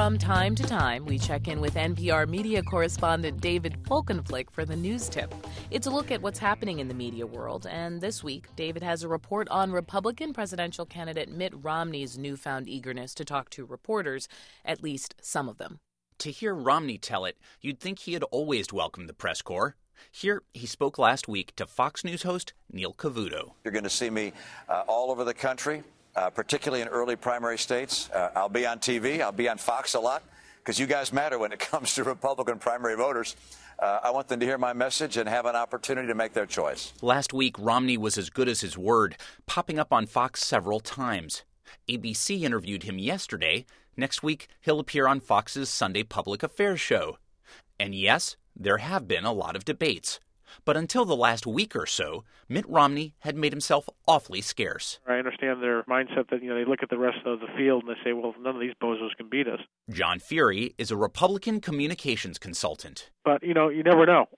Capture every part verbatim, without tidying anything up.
From time to time, we check in with N P R media correspondent David Folkenflik for the News Tip. It's a look at what's happening in the media world, and this week, David has a report on Republican presidential candidate Mitt Romney's newfound eagerness to talk to reporters, at least some of them. To hear Romney tell it, you'd think he had always welcomed the press corps. Here, he spoke last week to Fox News host Neil Cavuto. You're going to see me uh, all over the country, uh, particularly in early primary states. Uh, I'll be on T V. I'll be on Fox a lot because you guys matter when it comes to Republican primary voters. Uh, I want them to hear my message and have an opportunity to make their choice. Last week, Romney was as good as his word, popping up on Fox several times. A B C interviewed him yesterday. Next week, he'll appear on Fox's Sunday Public Affairs show. And yes, there have been a lot of debates. But until the last week or so, Mitt Romney had made himself awfully scarce. I understand their mindset that, you know, they look at the rest of the field and they say, well, none of these bozos can beat us. John Fury is a Republican communications consultant. But, you know, you never know.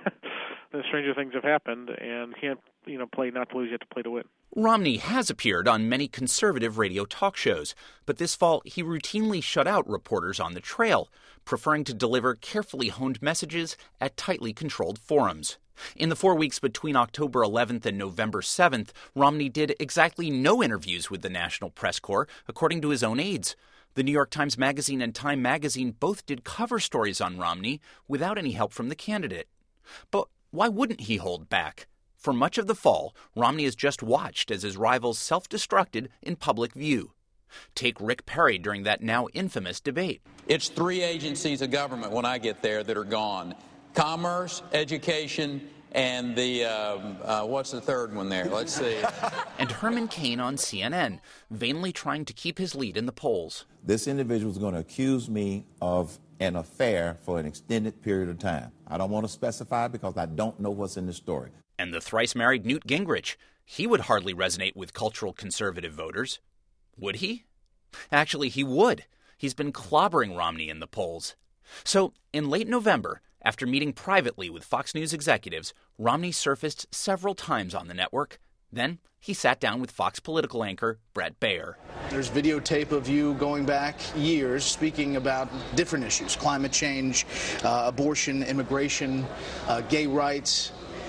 The stranger things have happened, and you can't, you know, play not to lose, you have to play to win. Romney has appeared on many conservative radio talk shows, but this fall he routinely shut out reporters on the trail, preferring to deliver carefully honed messages at tightly controlled forums. In the four weeks between October eleventh and November seventh, Romney did exactly no interviews with the National Press Corps, according to his own aides. The New York Times Magazine and Time Magazine both did cover stories on Romney without any help from the candidate. But why wouldn't he hold back? For much of the fall, Romney has just watched as his rivals self-destructed in public view. Take Rick Perry during that now infamous debate. It's three agencies of government when I get there that are gone. Commerce, education, and the, um, uh, what's the third one there? Let's see. And Herman Cain on C N N, vainly trying to keep his lead in the polls. This individual is going to accuse me of an affair for an extended period of time. I don't want to specify because I don't know what's in the story. And the thrice-married Newt Gingrich, he would hardly resonate with cultural conservative voters. Would he? Actually, he would. He's been clobbering Romney in the polls. So, in late November, after meeting privately with Fox News executives, Romney surfaced several times on the network. Then he sat down with Fox political anchor Bret Baier. There's videotape of you going back years speaking about different issues, climate change, uh, abortion, immigration, uh, gay rights.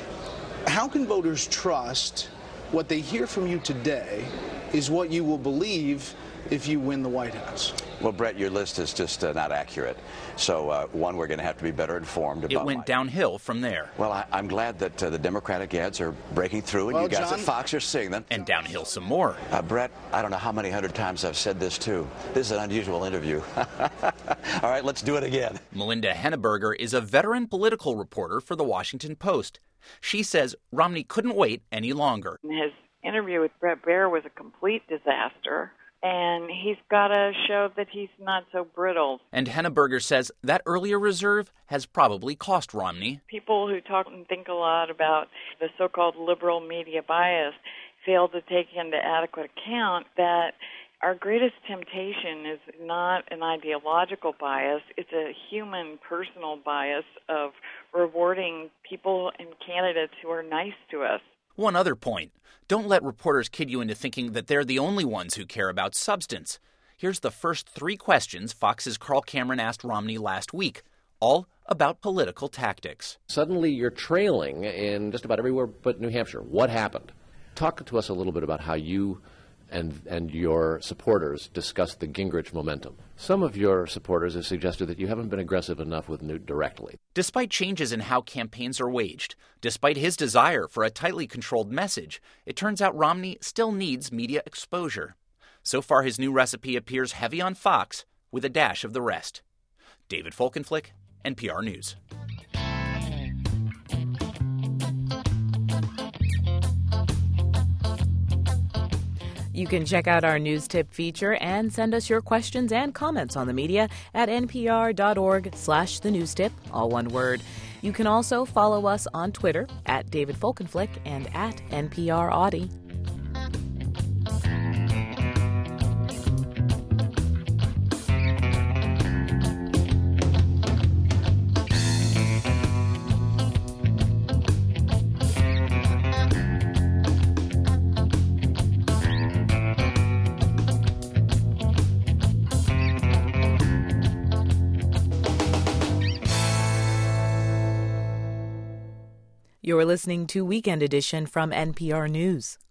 How can voters trust what they hear from you today is what you will believe if you win the White House? Well, Brett, your list is just uh, not accurate. So, uh, one, we're going to have to be better informed about It went my... downhill from there. Well, I, I'm glad that uh, the Democratic ads are breaking through, and well, you guys John... at Fox are seeing them. And downhill some more. Uh, Brett, I don't know how many hundred times I've said this, too. This is an unusual interview. All right, let's do it again. Melinda Henneberger is a veteran political reporter for The Washington Post. She says Romney couldn't wait any longer. His interview with Bret Baier was a complete disaster. And he's got to show that he's not so brittle. And Henneberger says that earlier reserve has probably cost Romney. People who talk and think a lot about the so-called liberal media bias fail to take into adequate account that our greatest temptation is not an ideological bias. It's a human, personal bias of rewarding people and candidates who are nice to us. One other point. Don't let reporters kid you into thinking that they're the only ones who care about substance. Here's the first three questions Fox's Carl Cameron asked Romney last week, all about political tactics. Suddenly you're trailing in just about everywhere but New Hampshire. What happened? Talk to us a little bit about how you and and your supporters discussed the Gingrich momentum. Some of your supporters have suggested that you haven't been aggressive enough with Newt directly. Despite changes in how campaigns are waged, despite his desire for a tightly controlled message, it turns out Romney still needs media exposure. So far, his new recipe appears heavy on Fox with a dash of the rest. David Folkenflik, N P R News. You can check out our News Tip feature and send us your questions and comments on the media at npr.org slash the news tip, all one word. You can also follow us on Twitter at David Folkenflik and at N P R Audie. You're listening to Weekend Edition from N P R News.